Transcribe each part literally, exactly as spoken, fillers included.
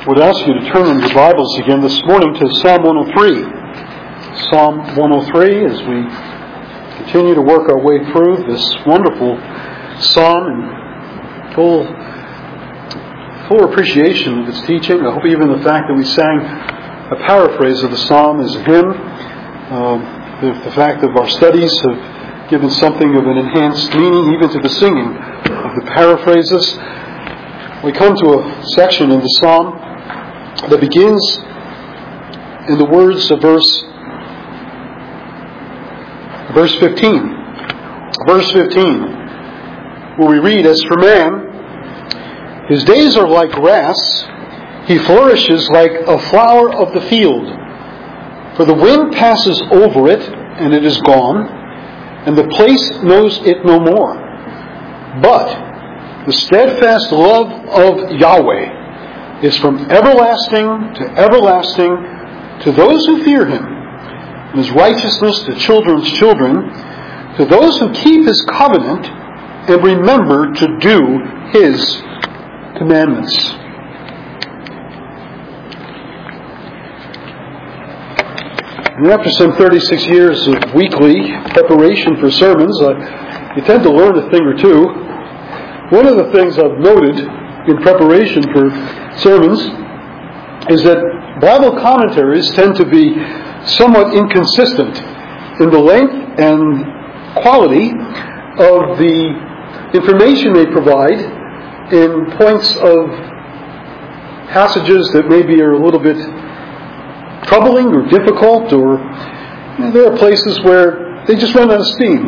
I would ask you to turn in your Bibles again this morning to Psalm one oh three. Psalm one oh three, as we continue to work our way through this wonderful psalm and full, full appreciation of its teaching. I hope even the fact that we sang a paraphrase of the psalm as a hymn, uh, the, the fact that our studies have given something of an enhanced meaning even to the singing of the paraphrases. We come to a section in the psalm that begins in the words of verse verse fifteen. Verse fifteen, where we read, "As for man, his days are like grass, he flourishes like a flower of the field. For the wind passes over it, and it is gone, and the place knows it no more. But the steadfast love of Yahweh is from everlasting to everlasting to those who fear Him, and His righteousness to children's children, to those who keep His covenant and remember to do His commandments." And after some thirty-six years of weekly preparation for sermons, I, you tend to learn a thing or two. One of the things I've noted in preparation for sermons is that Bible commentaries tend to be somewhat inconsistent in the length and quality of the information they provide in points of passages that maybe are a little bit troubling or difficult, or you know, there are places where they just run out of steam.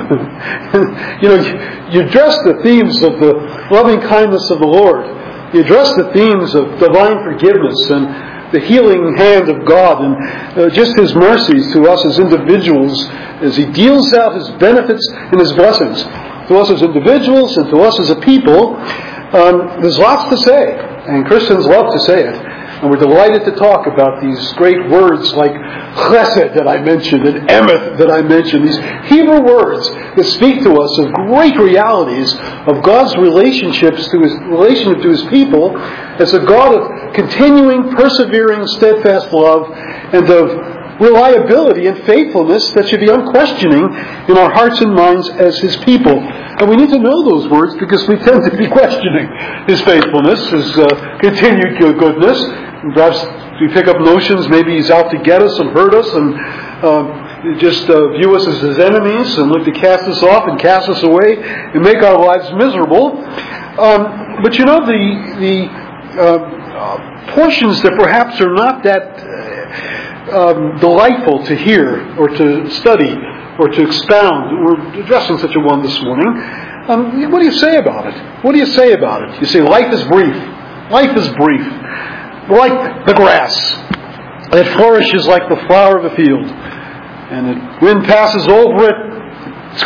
you know, you, you address the themes of the loving kindness of the Lord. You address the themes of divine forgiveness and the healing hand of God and uh, just His mercies to us as individuals as He deals out His benefits and His blessings to us as individuals and to us as a people. Um, there's lots to say, and Christians love to say it. And we're delighted to talk about these great words like chesed that I mentioned and emeth that I mentioned. These Hebrew words that speak to us of great realities of God's relationships to His relationship to His people as a God of continuing, persevering, steadfast love and of reliability and faithfulness that should be unquestioning in our hearts and minds as His people. And we need to know those words because we tend to be questioning His faithfulness, His uh, continued goodness. And perhaps we pick up notions, maybe He's out to get us and hurt us and uh, just uh, view us as His enemies and look to cast us off and cast us away and make our lives miserable. Um, but you know, the, the uh, uh, portions that perhaps are not that uh, um, delightful to hear or to study or to expound, we're addressing such a one this morning. Um, what do you say about it? What do you say about it? You say life is brief. Life is brief. Like the grass. It flourishes like the flower of the field. And the wind passes over it, it's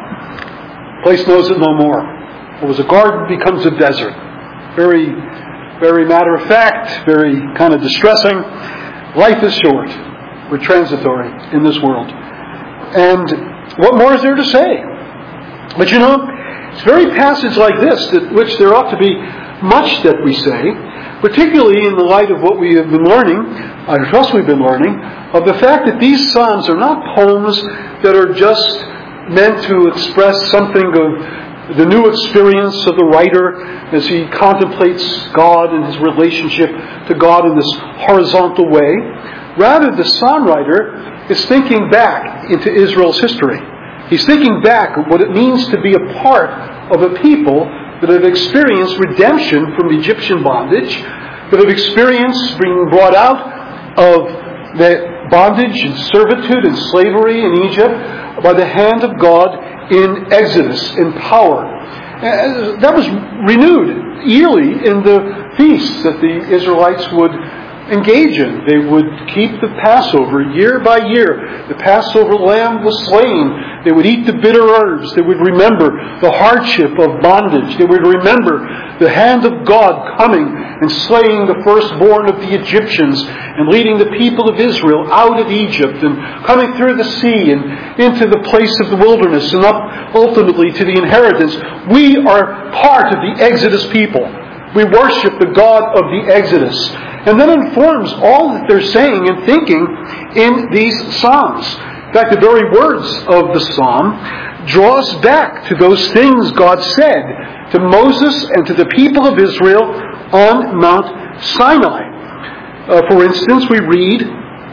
gone. The place knows it no more. What was a garden becomes a desert. Very, very matter of fact, very kind of distressing. Life is short. We're transitory in this world. And what more is there to say? But you know, it's very passage like this, that which there ought to be much that we say, particularly in the light of what we have been learning, I trust we've been learning, of the fact that these psalms are not poems that are just meant to express something of the new experience of the writer as he contemplates God and his relationship to God in this horizontal way. Rather, the psalm writer is thinking back into Israel's history. He's thinking back at what it means to be a part of a people that have experienced redemption from Egyptian bondage, that have experienced being brought out of the bondage and servitude and slavery in Egypt by the hand of God in Exodus, in power. That was renewed yearly in the feasts that the Israelites would engage in. They would keep the Passover year by year. The Passover lamb was slain. They would eat the bitter herbs. They would remember the hardship of bondage. They would remember the hand of God coming and slaying the firstborn of the Egyptians and leading the people of Israel out of Egypt and coming through the sea and into the place of the wilderness and up ultimately to the inheritance. We are part of the Exodus people. We worship the God of the Exodus. and then informs all that they're saying and thinking in these Psalms. In fact, the very words of the Psalm draw us back to those things God said to Moses and to the people of Israel on Mount Sinai. Uh, for instance, we read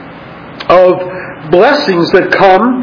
of blessings that come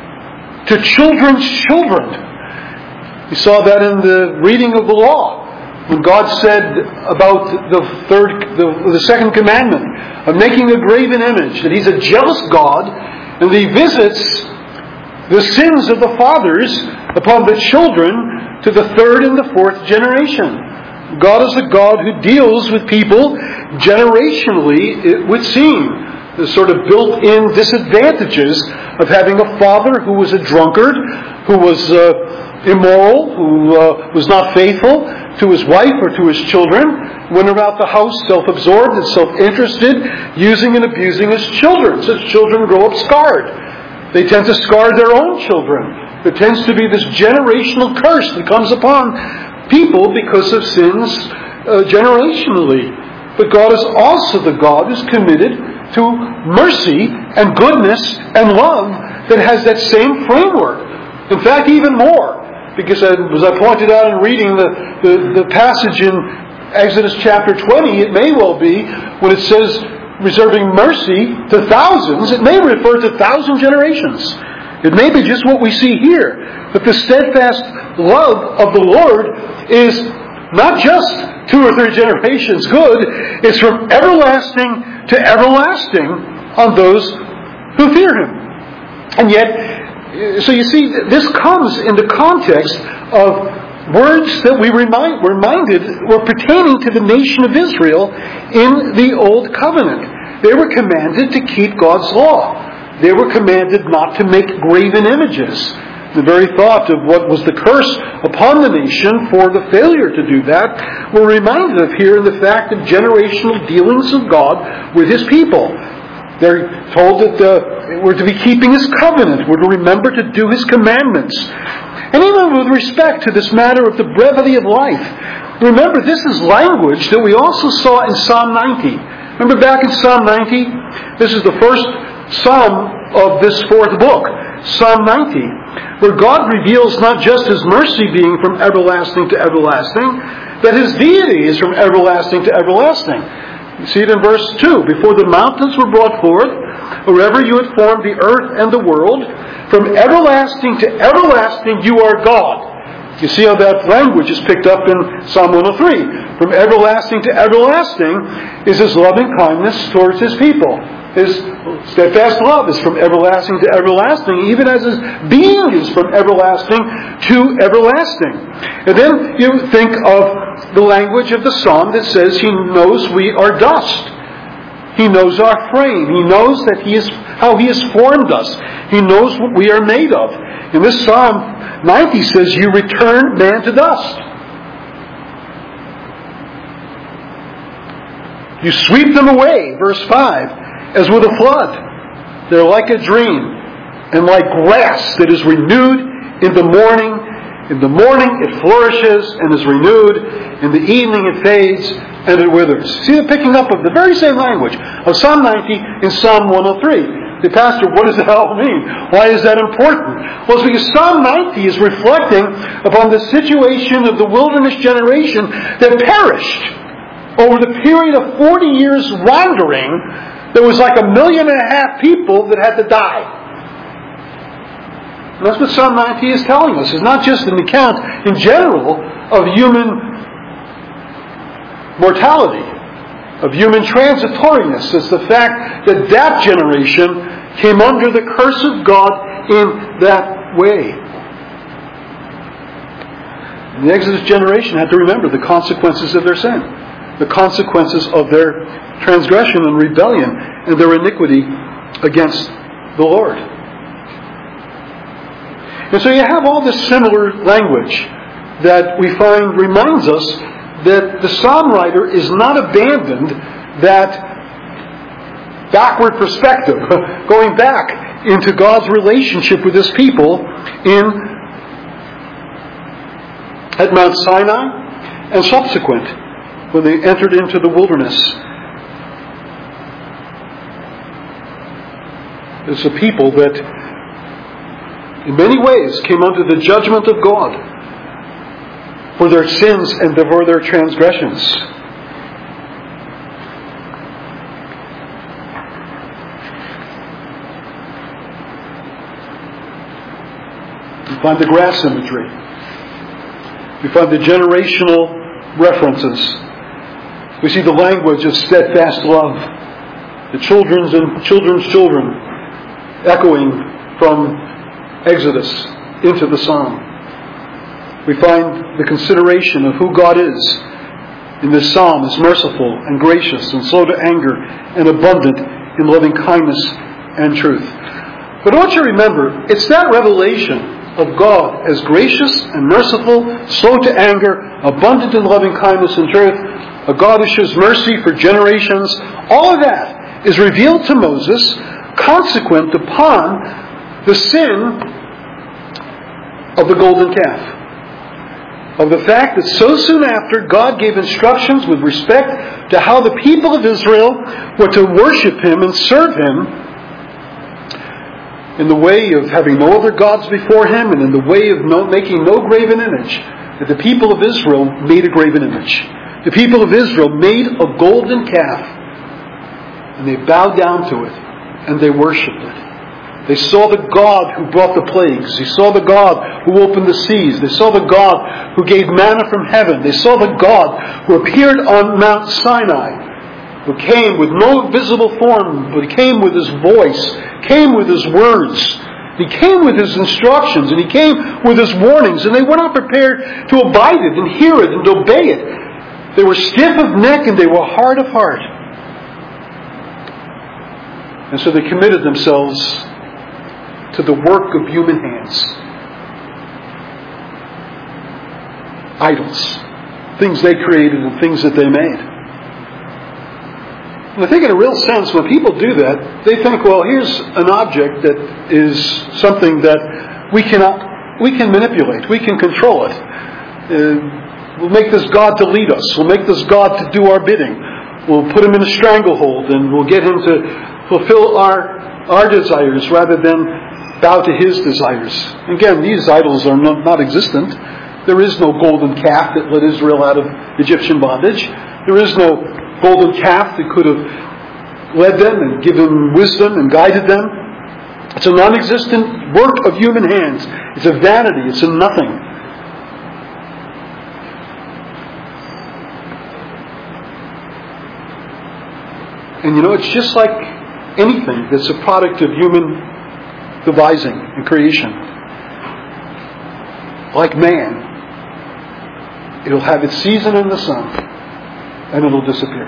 to children's children. We saw that in the reading of the law, when God said about the third, the, the second commandment of making a graven image, that He's a jealous God, and He visits the sins of the fathers upon the children to the third and the fourth generation. God is a God who deals with people generationally, it would seem. The sort of built-in disadvantages of having a father who was a drunkard, who was uh, immoral, who uh, was not faithful to his wife or to his children, went about the house self-absorbed and self-interested, using and abusing his children. So his children grow up scarred. They tend to scar their own children. There tends to be this generational curse that comes upon people because of sins uh, generationally. But God is also the God who's committed to mercy and goodness and love that has that same framework. In fact, even more. Because as I pointed out in reading the, the, the passage in Exodus chapter twenty, it may well be, when it says reserving mercy to thousands, it may refer to thousand generations. It may be just what we see here. But the steadfast love of the Lord is not just two or three generations good, it's from everlasting to everlasting on those who fear Him. And yet, so you see, this comes in the context of words that we remind, reminded were pertaining to the nation of Israel in the Old Covenant. They were commanded to keep God's law. They were commanded not to make graven images. The very thought of what was the curse upon the nation for the failure to do that, we're reminded of here in the fact of generational dealings of God with His people. They're told that uh, we're to be keeping His covenant. We're to remember to do His commandments. And even with respect to this matter of the brevity of life, remember this is language that we also saw in Psalm ninety. Remember back in Psalm ninety? This is the first psalm of this fourth book, Psalm ninety, where God reveals not just His mercy being from everlasting to everlasting, but His deity is from everlasting to everlasting. You see it in verse two. Before the mountains were brought forth, wherever you had formed the earth and the world, from everlasting to everlasting you are God. You see how that language is picked up in Psalm one oh three. From everlasting to everlasting is His loving kindness towards His people. His steadfast love is from everlasting to everlasting, even as His being is from everlasting to everlasting. And then you think of the language of the psalm that says He knows we are dust. He knows our frame. He knows that He is how He has formed us. He knows what we are made of. In this Psalm ninety says, you return man to dust. You sweep them away, verse five, as with a flood. They're like a dream, and like grass that is renewed in the morning. In the morning it flourishes and is renewed. In the evening it fades and it withers. See the picking up of the very same language of Psalm ninety in Psalm one oh three. The pastor, what does that all mean? Why is that important? Well, it's because Psalm ninety is reflecting upon the situation of the wilderness generation that perished over the period of forty years wandering. There was like a million and a half people that had to die. And that's what Psalm ninety is telling us. It's not just an account in general of human mortality, of human transitoriness. It's the fact that that generation came under the curse of God in that way. And the Exodus generation had to remember the consequences of their sin, the consequences of their transgression and rebellion and their iniquity against the Lord. And so you have all this similar language that we find reminds us that the psalm writer is not abandoned that backward perspective, going back into God's relationship with His people in at Mount Sinai and subsequent, when they entered into the wilderness. is a people that in many ways came under the judgment of God for their sins and for their transgressions. We find the grass imagery. We find the generational references. We see the language of steadfast love. The children's and children's children echoing from Exodus into the Psalm. We find the consideration of who God is in this Psalm as merciful and gracious and slow to anger and abundant in loving kindness and truth. But I want you to remember, it's that revelation of God as gracious and merciful, slow to anger, abundant in loving kindness and truth, a God who shows mercy for generations, all of that is revealed to Moses consequent upon the sin of the golden calf. Of the fact that so soon after God gave instructions with respect to how the people of Israel were to worship Him and serve Him in the way of having no other gods before Him and in the way of no, making no graven image, that the people of Israel made a graven image. The people of Israel made a golden calf and they bowed down to it and they worshipped it. They saw the God who brought the plagues. They saw the God who opened the seas. They saw the God who gave manna from heaven. They saw the God who appeared on Mount Sinai, who came with no visible form, but He came with His voice, came with His words. He came with His instructions, and He came with His warnings, and they were not prepared to abide it and hear it and obey it. They were stiff of neck and they were hard of heart. And so they committed themselves to the work of human hands. Idols. Things they created and things that they made. And I think in a real sense, when people do that, they think, well, here's an object that is something that we cannot, we can manipulate, we can control it. Uh, we'll make this God to lead us. We'll make this God to do our bidding. We'll put Him in a stranglehold and we'll get Him to fulfill our, our desires rather than bow to His desires. Again, these idols are not, not existent. There is no golden calf that led Israel out of Egyptian bondage. There is no golden calf that could have led them and given wisdom and guided them. It's a non-existent work of human hands. It's a vanity. It's a nothing. And you know, it's just like anything that's a product of human devising and creation. Like man, it'll have its season in the sun and it'll disappear.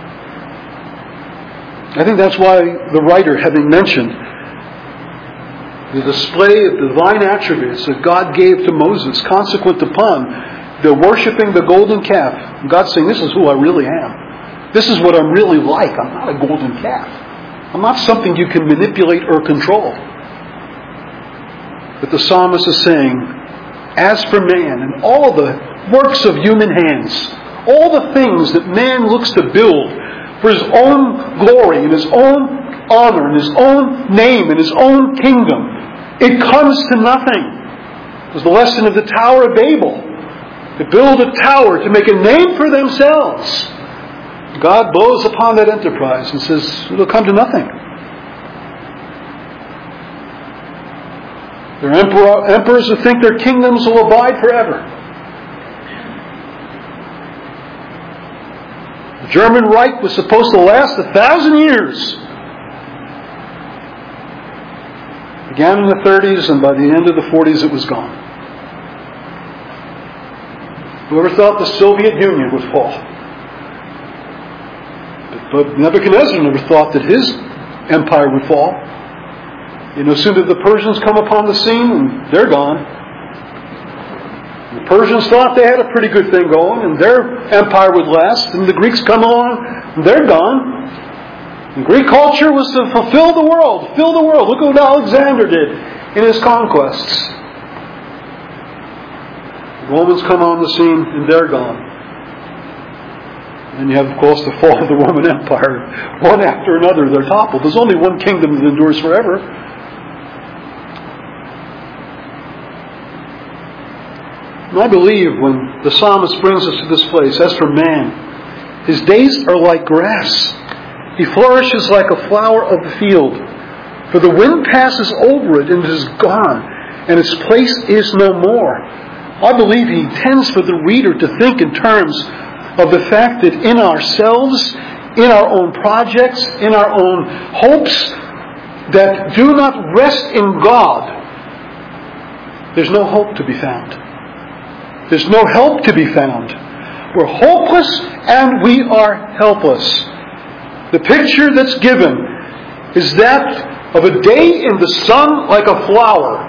I think that's why the writer, having mentioned the display of divine attributes that God gave to Moses consequent upon the worshipping the golden calf, God's saying, this is who I really am. This is what I'm really like. I'm not a golden calf. I'm not something you can manipulate or control. But the psalmist is saying, as for man and all the works of human hands, all the things that man looks to build for his own glory and his own honor and his own name and his own kingdom, it comes to nothing. It was the lesson of the Tower of Babel. To build a tower to make a name for themselves. God blows upon that enterprise and says, it'll come to nothing. There are emperor, emperors who think their kingdoms will abide forever. The German Reich was supposed to last a thousand years. It began in the thirties, and by the end of the forties it was gone. Whoever thought the Soviet Union would fall? But Nebuchadnezzar never thought that his empire would fall. You know, soon did the Persians come upon the scene, and they're gone. The Persians thought they had a pretty good thing going, and their empire would last. And the Greeks come along, and they're gone. And Greek culture was to fulfill the world, fill the world. Look at what Alexander did in his conquests. The Romans come on the scene, and they're gone. And you have, of course, the fall of the Roman Empire. One after another, they're toppled. There's only one kingdom that endures forever. And I believe when the psalmist brings us to this place, as for man, his days are like grass. He flourishes like a flower of the field. For the wind passes over it and it is gone, and its place is no more. I believe he intends for the reader to think in terms of the fact that in ourselves, in our own projects, in our own hopes that do not rest in God, there's no hope to be found. There's no help to be found. We're hopeless and we are helpless. The picture that's given is that of a day in the sun like a flower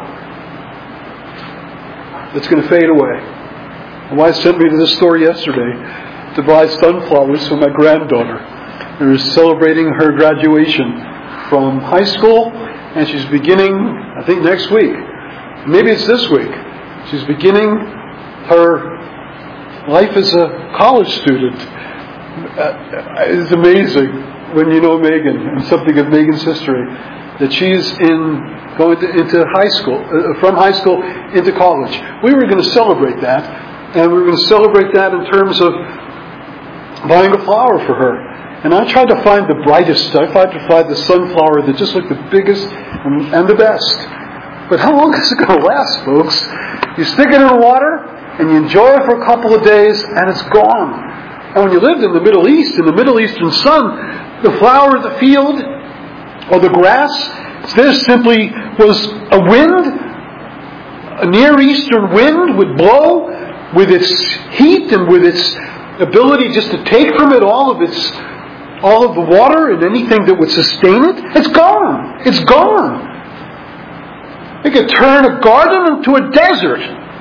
that's going to fade away. My wife sent me to this store yesterday to buy sunflowers for my granddaughter. Who is celebrating her graduation from high school, and she's beginning, I think next week. Maybe it's this week. She's beginning her life as a college student. Uh, it's amazing when you know Megan and something of Megan's history, that she's in going to, into high school, uh, from high school into college. We were going to celebrate that, and we were going to celebrate that in terms of buying a flower for her. And I tried to find the brightest. I tried to find the sunflower that just looked the biggest and, and the best. But how long is it going to last, folks? You stick it in the water, and you enjoy it for a couple of days, and it's gone. And when you lived in the Middle East, in the Middle Eastern sun, the flower of the field, or the grass, this simply was a wind. A Near Eastern wind would blow with its heat and with its ability just to take from it all of its, all of the water and anything that would sustain it. It's gone. It's gone. It could turn a garden into a desert.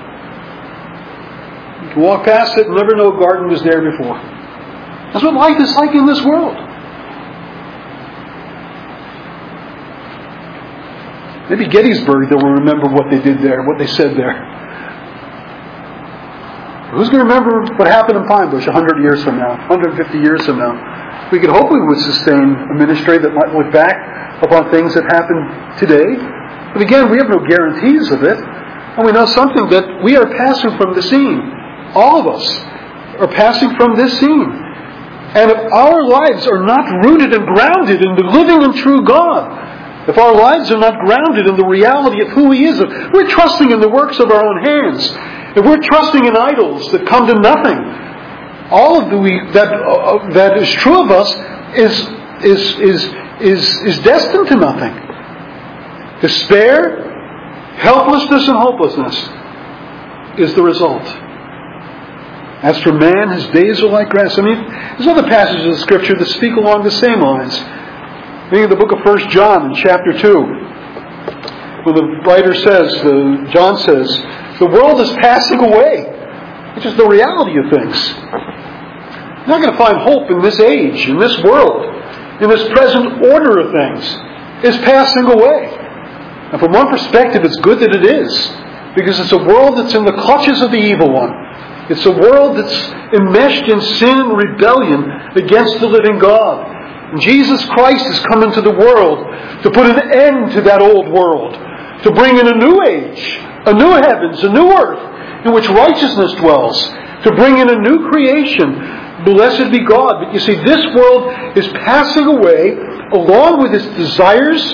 You can walk past it and never know a garden was there before. That's what life is like in this world. Maybe Gettysburg, they'll remember what they did there, what they said there. Who's going to remember what happened in Pine Bush one hundred years from now, one hundred fifty years from now? We could hope we would sustain a ministry that might look back upon things that happened today. But again, we have no guarantees of it. And we know something, that we are passing from the scene. All of us are passing from this scene. And if our lives are not rooted and grounded in the living and true God, if our lives are not grounded in the reality of who He is, if we're trusting in the works of our own hands, if we're trusting in idols that come to nothing, all of the we, that uh, that is true of us is is is is is destined to nothing. Despair, helplessness, and hopelessness is the result. As for man, his days are like grass. I mean, there's other passages of Scripture that speak along the same lines. Reading the book of First John in chapter two, when the writer says, uh, John says, the world is passing away, which is the reality of things. You're not going to find hope in this age, in this world, in this present order of things. It's passing away. And from one perspective, it's good that it is, because it's a world that's in the clutches of the evil one. It's a world that's enmeshed in sin and rebellion against the living God. And Jesus Christ has come into the world to put an end to that old world, to bring in a new age, a new heavens, a new earth, in which righteousness dwells, to bring in a new creation. Blessed be God. But you see, this world is passing away along with its desires,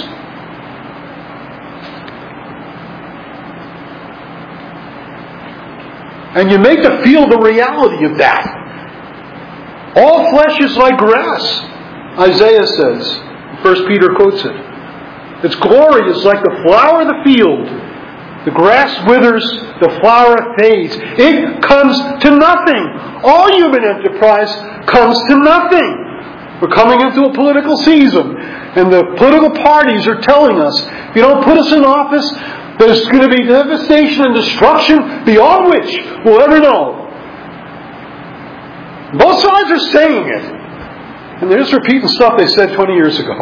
and you make to feel the reality of that. All flesh is like grass, Isaiah says. First Peter quotes it. Its glory is like the flower of the field. The grass withers, the flower fades. It comes to nothing. All human enterprise comes to nothing. We're coming into a political season, and the political parties are telling us, if you don't put us in office, there's going to be devastation and destruction beyond which we'll ever know. Both sides are saying it. And they're just repeating stuff they said twenty years ago.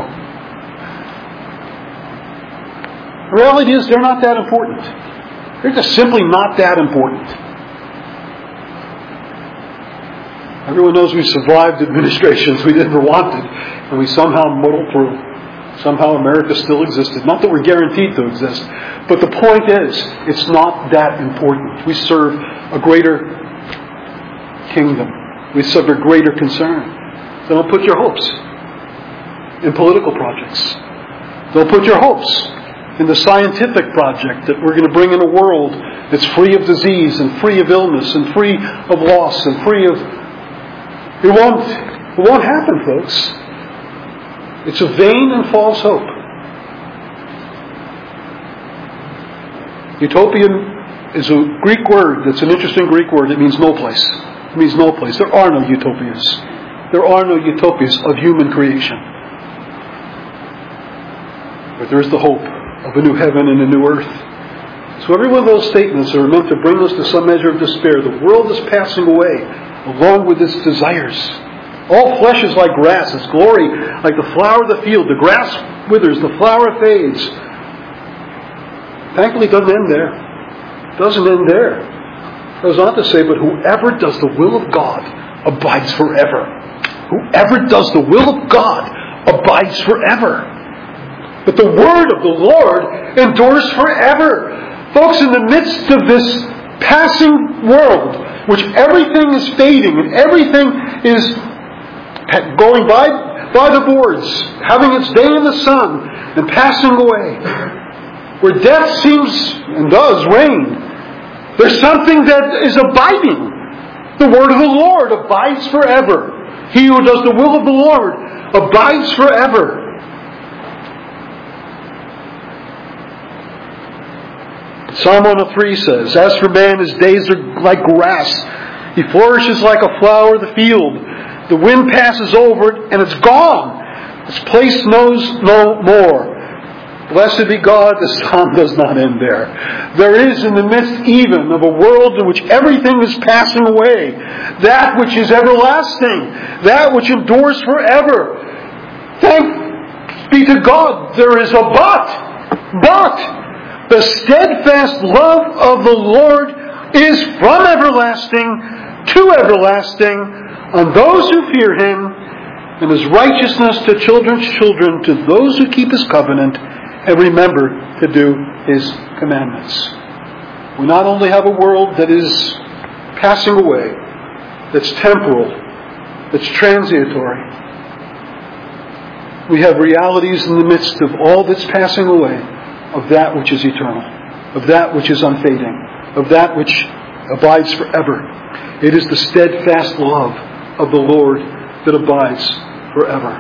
The reality is they're not that important. They're just simply not that important. Everyone knows we survived administrations we never wanted, and we somehow muddled through. Somehow America still existed. Not that we're guaranteed to exist, but the point is, it's not that important. We serve a greater kingdom. We serve a greater concern. So don't put your hopes in political projects. Don't put your hopes in the scientific project that we're going to bring in a world that's free of disease and free of illness and free of loss and free of... It won't, it won't happen, folks. It's a vain and false hope. Utopian is a Greek word that's an interesting Greek word. It means no place. It means no place. There are no utopias. There are no utopias of human creation. But there is the hope of a new heaven and a new earth. So every one of those statements are meant to bring us to some measure of despair. The world is passing away along with its desires. All flesh is like grass, its glory like the flower of the field. The grass withers, the flower fades. Thankfully, it doesn't end there. It doesn't end there. It goes on to say, but whoever does the will of God abides forever. Whoever does the will of God abides forever. But the word of the Lord endures forever. Folks, in the midst of this passing world, which everything is fading and everything is going by, by the boards, having its day in the sun and passing away, where death seems and does reign, there's something that is abiding. The word of the Lord abides forever. He who does the will of the Lord abides forever. Psalm one oh three says, as for man, his days are like grass. He flourishes like a flower of the field. The wind passes over it and it's gone. Its place knows no more. Blessed be God, the psalm does not end there. There is in the midst even of a world in which everything is passing away, that which is everlasting, that which endures forever. Thanks be to God, there is a but. But the steadfast love of the Lord is from everlasting to everlasting on those who fear Him, and His righteousness to children's children, to those who keep His covenant and remember to do His commandments. We not only have a world that is passing away, that's temporal, that's transitory. We have realities in the midst of all that's passing away, of that which is eternal, of that which is unfading, of that which abides forever. It is the steadfast love of the Lord that abides forever.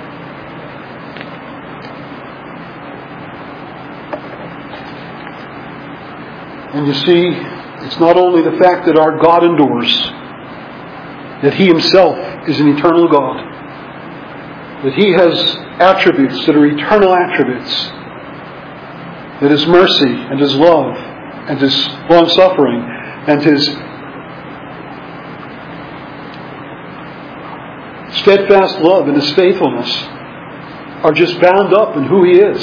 And you see, it's not only the fact that our God endures, that He Himself is an eternal God, that He has attributes that are eternal attributes, that His mercy and His love and His long-suffering and His steadfast love and His faithfulness are just bound up in who He is.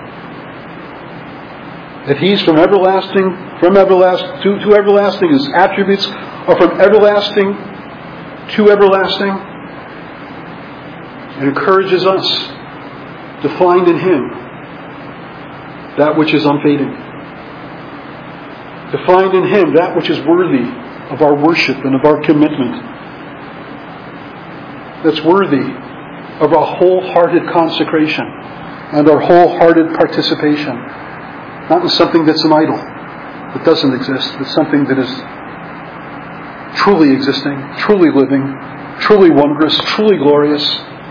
That He's from everlasting, from everlasting to, to everlasting. His attributes are from everlasting to everlasting. It encourages us to find in Him that which is unfading. To find in Him that which is worthy of our worship and of our commitment. That's worthy of our wholehearted consecration and our wholehearted participation. Not in something that's an idol, that doesn't exist, but something that is truly existing, truly living, truly wondrous, truly glorious.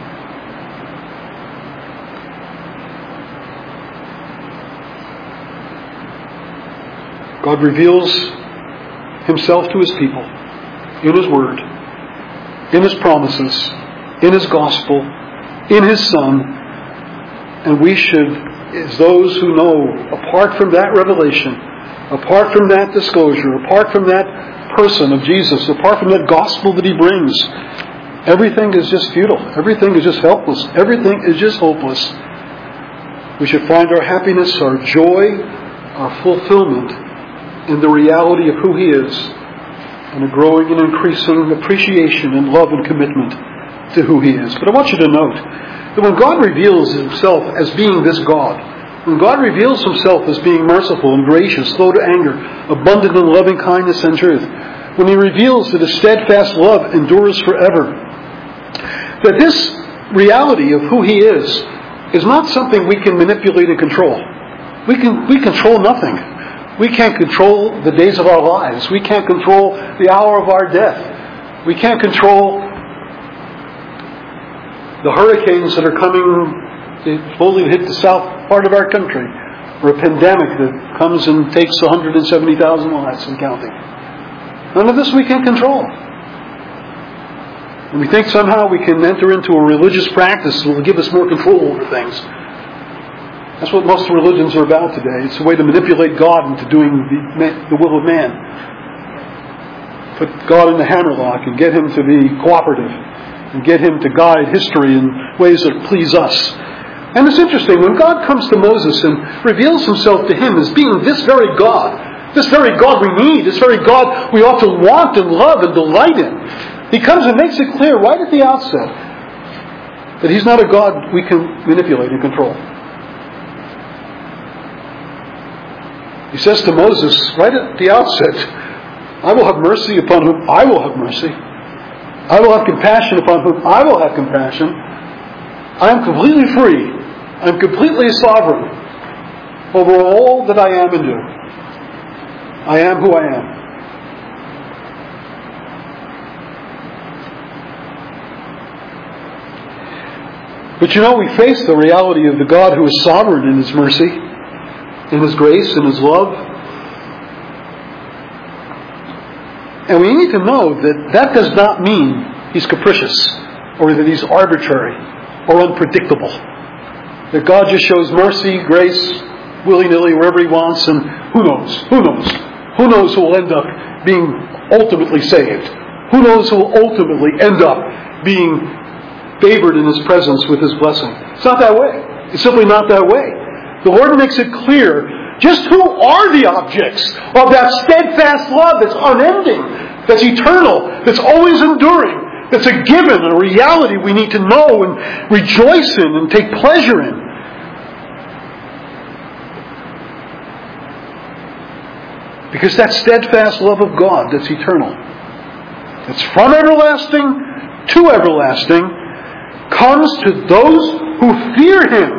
God reveals Himself to His people in His Word, in His promises, in His gospel, in His Son, and we should, as those who know, apart from that revelation, apart from that disclosure, apart from that person of Jesus, apart from that gospel that He brings, everything is just futile. Everything is just helpless. Everything is just hopeless. We should find our happiness, our joy, our fulfillment in the reality of who He is and a growing and increasing appreciation and love and commitment to who He is. But I want you to note that when God reveals Himself as being this God, when God reveals Himself as being merciful and gracious, slow to anger, abundant in loving kindness and truth, when He reveals that His steadfast love endures forever, that this reality of who He is is not something we can manipulate and control. We can we control nothing. We can't control the days of our lives. We can't control the hour of our death. We can't control the hurricanes that are coming slowly to hit the south part of our country, or a pandemic that comes and takes one hundred seventy thousand lives and counting. None of this we can control. And we think somehow we can enter into a religious practice that will give us more control over things. That's what most religions are about today. It's a way to manipulate God into doing the, the will of man. Put God in the hammerlock and get Him to be cooperative and get Him to guide history in ways that please us. And it's interesting, when God comes to Moses and reveals Himself to him as being this very God, this very God we need, this very God we ought to want and love and delight in, He comes and makes it clear right at the outset that He's not a God we can manipulate and control. He says to Moses right at the outset, I will have mercy upon whom I will have mercy. I will have compassion upon whom I will have compassion. I am completely free. I am completely sovereign over all that I am and do. I am who I am. But you know, we face the reality of the God who is sovereign in His mercy, in His grace, in His love. And we need to know that that does not mean He's capricious, or that He's arbitrary, or unpredictable. That God just shows mercy, grace, willy-nilly, wherever He wants, and who knows? Who knows? Who knows who will end up being ultimately saved? Who knows who will ultimately end up being favored in His presence with His blessing? It's not that way. It's simply not that way. The Lord makes it clear just who are the objects of that steadfast love that's unending, that's eternal, that's always enduring, that's a given, a reality we need to know and rejoice in and take pleasure in. Because that steadfast love of God that's eternal, that's from everlasting to everlasting, comes to those who fear Him.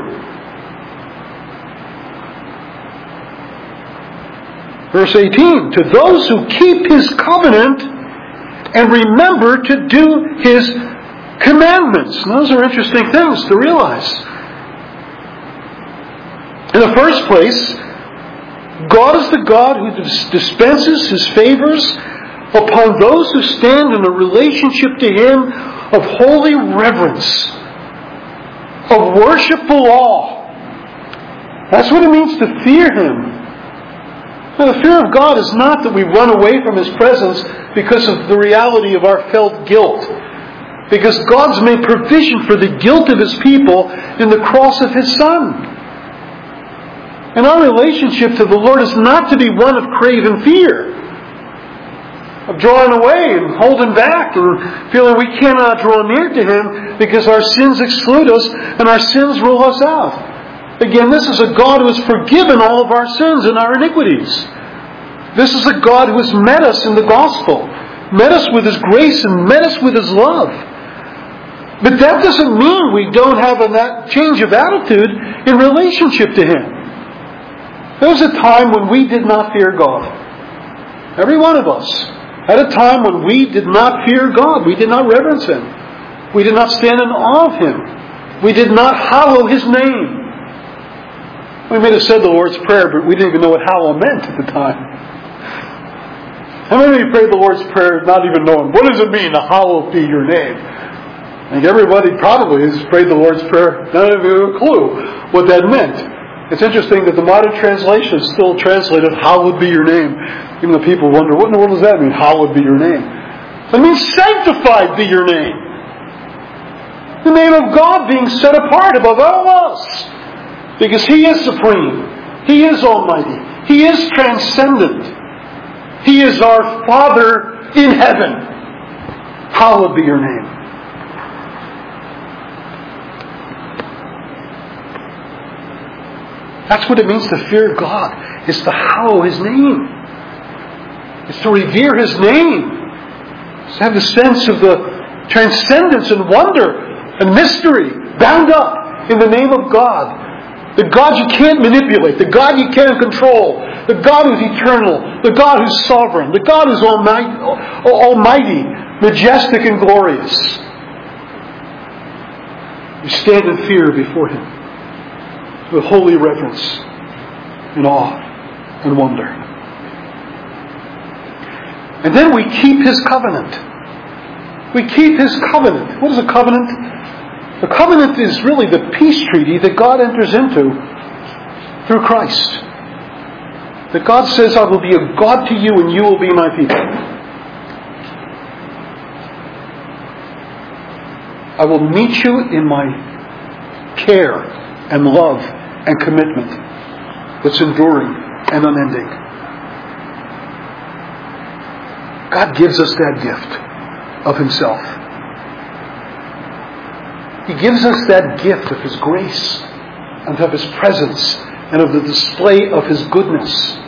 Verse eighteen, to those who keep His covenant and remember to do His commandments. And those are interesting things to realize. In the first place, God is the God who dispenses His favors upon those who stand in a relationship to Him of holy reverence, of worshipful awe. That's what it means to fear Him. Now, the fear of God is not that we run away from His presence because of the reality of our felt guilt. Because God's made provision for the guilt of His people in the cross of His Son. And our relationship to the Lord is not to be one of craven fear, of drawing away and holding back and feeling we cannot draw near to Him because our sins exclude us and our sins rule us out. Again, this is a God who has forgiven all of our sins and our iniquities. This is a God who has met us in the gospel, met us with His grace and met us with His love. But that doesn't mean we don't have a change of attitude in relationship to Him. There was a time when we did not fear God. Every one of us had a time when we did not fear God. We did not reverence Him. We did not stand in awe of Him. We did not hallow His name. We may have said the Lord's Prayer, but we didn't even know what hallow meant at the time. How many of you prayed the Lord's Prayer not even knowing, what does it mean to hallowed be your name? I think everybody probably has prayed the Lord's Prayer, not even a clue what that meant. It's interesting that the modern translation is still translated, hallowed be your name. Even the people wonder, what in the world does that mean, hallowed be your name? It means sanctified be your name. The name of God being set apart above all else. Because He is supreme. He is almighty. He is transcendent. He is our Father in heaven. Hallowed be your name. That's what it means to fear God. It's to hallow His name. It's to revere His name. It's to have the sense of the transcendence and wonder and mystery bound up in the name of God. The God you can't manipulate. The God you can't control. The God who's eternal. The God who's sovereign. The God who's almighty, almighty, majestic and glorious. We stand in fear before Him with holy reverence and awe and wonder. And then we keep His covenant. We keep His covenant. What is a covenant? A covenant is really the peace treaty that God enters into through Christ. That God says, I will be a God to you and you will be my people. I will meet you in my care and love and commitment that's enduring and unending. God gives us that gift of Himself. He gives us that gift of His grace and of His presence and of the display of His goodness.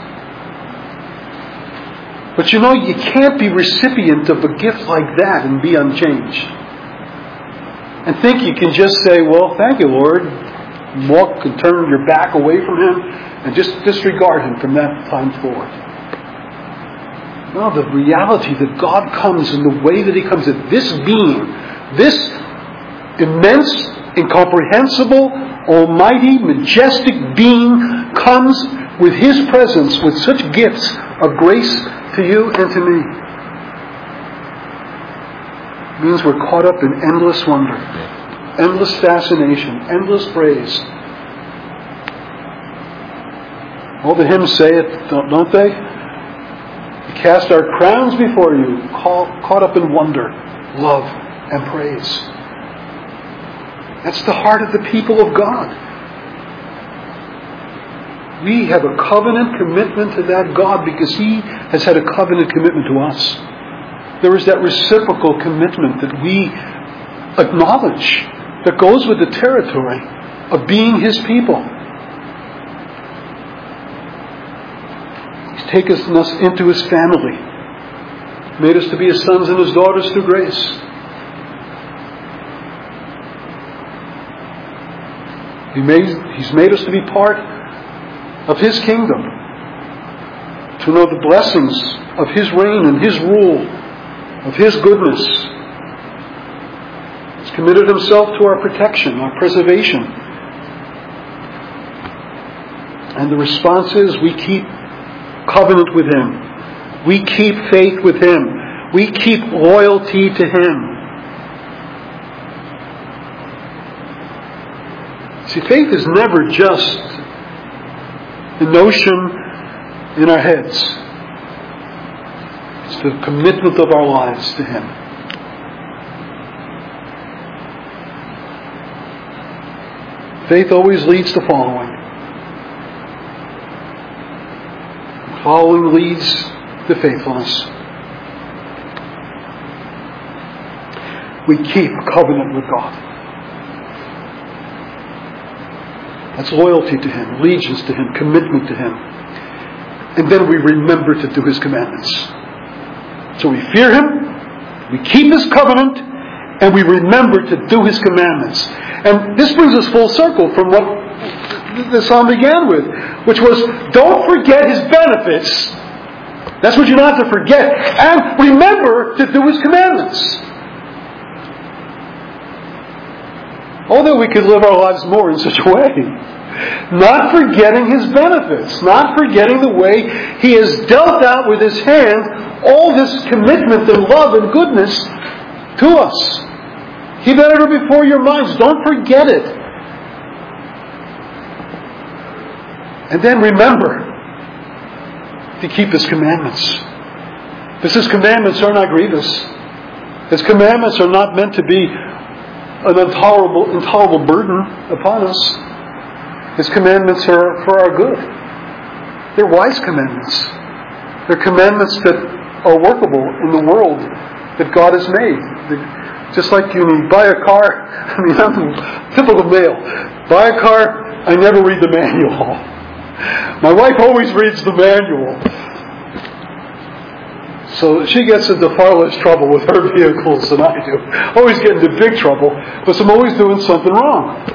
But you know, you can't be recipient of a gift like that and be unchanged. And think you can just say, well, thank you, Lord. Walk and turn your back away from Him and just disregard Him from that time forward. No, the reality that God comes in the way that He comes, that this being, this immense, incomprehensible, almighty, majestic being comes with His presence, with such gifts of grace to you and to me. It means we're caught up in endless wonder, endless fascination, endless praise. All the hymns say it, don't they? We cast our crowns before you, caught up in wonder, love, and praise. That's the heart of the people of God. We have a covenant commitment to that God because He has had a covenant commitment to us. There is that reciprocal commitment that we acknowledge that goes with the territory of being His people. He's taken us into His family, made us to be His sons and His daughters through grace. He made, he's made us to be part of His kingdom, to know the blessings of His reign and His rule, of His goodness. He's committed Himself to our protection, our preservation. And the response is we keep covenant with Him. We keep faith with Him. We keep loyalty to Him. See, faith is never just a notion in our heads. It's the commitment of our lives to Him. Faith always leads to following. Following leads to faithfulness. We keep covenant with God. That's loyalty to Him, allegiance to Him, commitment to Him. And then we remember to do His commandments. So we fear Him, we keep His covenant, and we remember to do His commandments. And this brings us full circle from what the psalm began with, which was, don't forget His benefits. That's what you're not to forget. And remember to do His commandments. Oh, that we could live our lives more in such a way. Not forgetting His benefits. Not forgetting the way He has dealt out with His hand all this commitment and love and goodness to us. Keep that ever before your minds. Don't forget it. And then remember to keep His commandments. Because His commandments are not grievous. His commandments are not meant to be an intolerable, intolerable burden upon us. His commandments are for our good. They're wise commandments. They're commandments that are workable in the world that God has made. Just like you buy a car, I mean, I'm typical male. Buy a car, I never read the manual. My wife always reads the manual. So she gets into far less trouble with her vehicles than I do. Always get into big trouble because I'm always doing something wrong.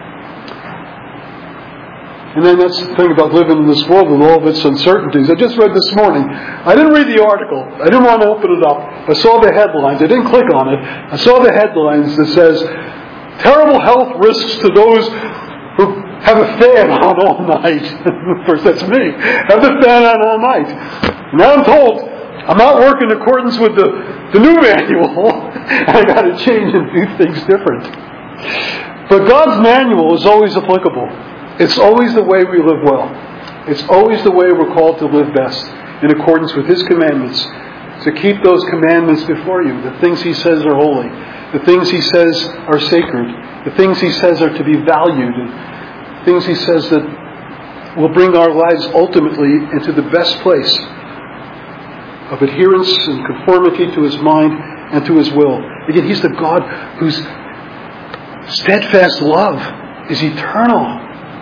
And then that's the thing about living in this world with all of its uncertainties. I just read this morning. I didn't read the article. I didn't want to open it up. I saw the headlines. I didn't click on it. I saw the headlines that says, terrible health risks to those who have a fan on all night. Of course, that's me. Have the fan on all night. Now I'm told I'm not working in accordance with the, the new manual. I got to change and do things different. But God's manual is always applicable. It's always the way we live well. It's always the way we're called to live best, in accordance with His commandments. To keep those commandments before you. The things He says are holy. The things He says are sacred. The things He says are to be valued. And things He says that will bring our lives ultimately into the best place of adherence and conformity to His mind and to His will. Again, He's the God whose steadfast love is eternal.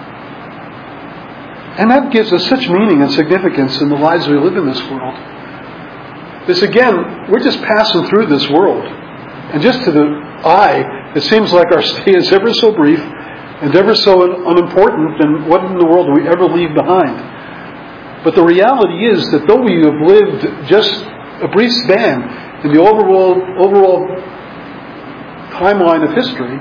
And that gives us such meaning and significance in the lives we live in this world. This again, we're just passing through this world. And just to the eye, it seems like our stay is ever so brief and ever so unimportant, and what in the world do we ever leave behind? But the reality is that though we have lived just a brief span in the overall, overall timeline of history,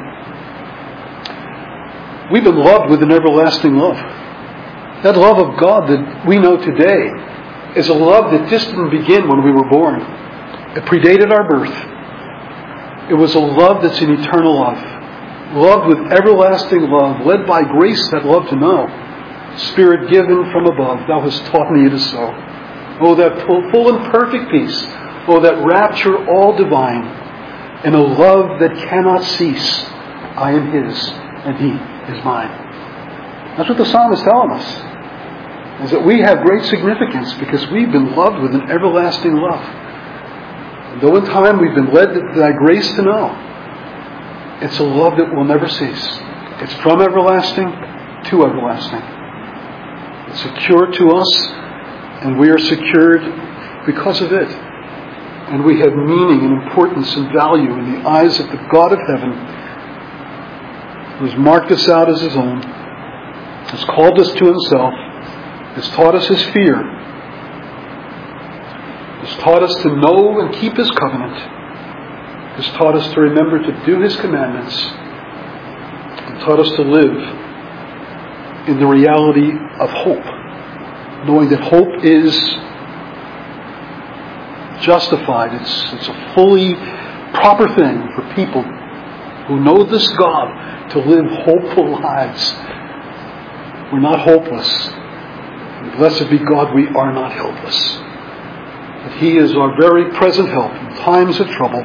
we've been loved with an everlasting love. That love of God that we know today is a love that just didn't begin when we were born. It predated our birth. It was a love that's an eternal love. Loved with everlasting love, led by grace that love to know. Spirit given from above, thou hast taught me it is so. Oh, that full and perfect peace. Oh, that rapture all divine. And a love that cannot cease. I am His, and He is mine. That's what the psalmist is telling us. Is that we have great significance because we've been loved with an everlasting love. And though in time we've been led by grace to know, it's a love that will never cease. It's from everlasting to everlasting. It's secure to us, and we are secured because of it. And we have meaning and importance and value in the eyes of the God of heaven, who has marked us out as His own, has called us to Himself, has taught us His fear, has taught us to know and keep His covenant, has taught us to remember to do His commandments, and taught us to live in the reality of hope, knowing that hope is justified. It's, it's a fully proper thing for people who know this God to live hopeful lives. We're not hopeless. Blessed be God, we are not helpless. But He is our very present help in times of trouble.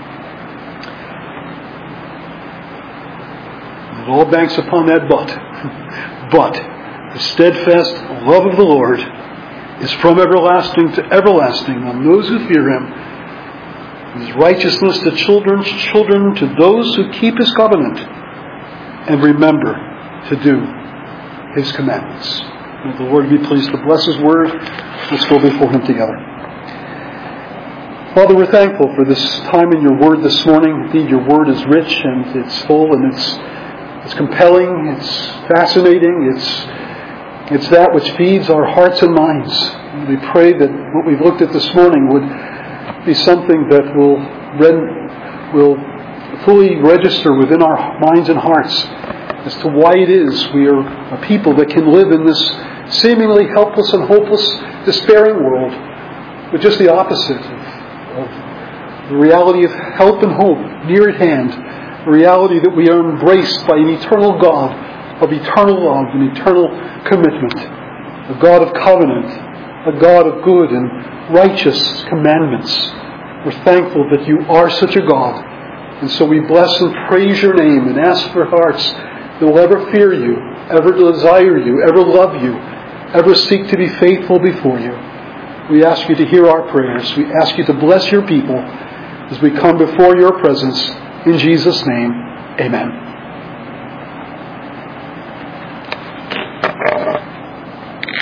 And it all banks upon that but. But the steadfast love of the Lord is from everlasting to everlasting on those who fear Him. His righteousness to children's children, to those who keep His covenant and remember to do His commandments. May the Lord be pleased to bless His word. Let's go before Him together. Father, we're thankful for this time in Your word this morning. Indeed, Your word is rich and it's full and it's it's compelling, it's fascinating, it's it's that which feeds our hearts and minds. And we pray that what we've looked at this morning would be something that will will fully register within our minds and hearts as to why it is we are a people that can live in this seemingly helpless and hopeless, despairing world, but just the opposite of, of the reality of help and hope near at hand, the reality that we are embraced by an eternal God of eternal love and eternal commitment, a God of covenant, a God of good and righteous commandments. We're thankful that You are such a God, and so we bless and praise Your name and ask for hearts that will ever fear You, ever desire You, ever love You, ever seek to be faithful before You. We ask you to hear our prayers. We ask you to bless your people as we come before your presence. In Jesus' name, amen.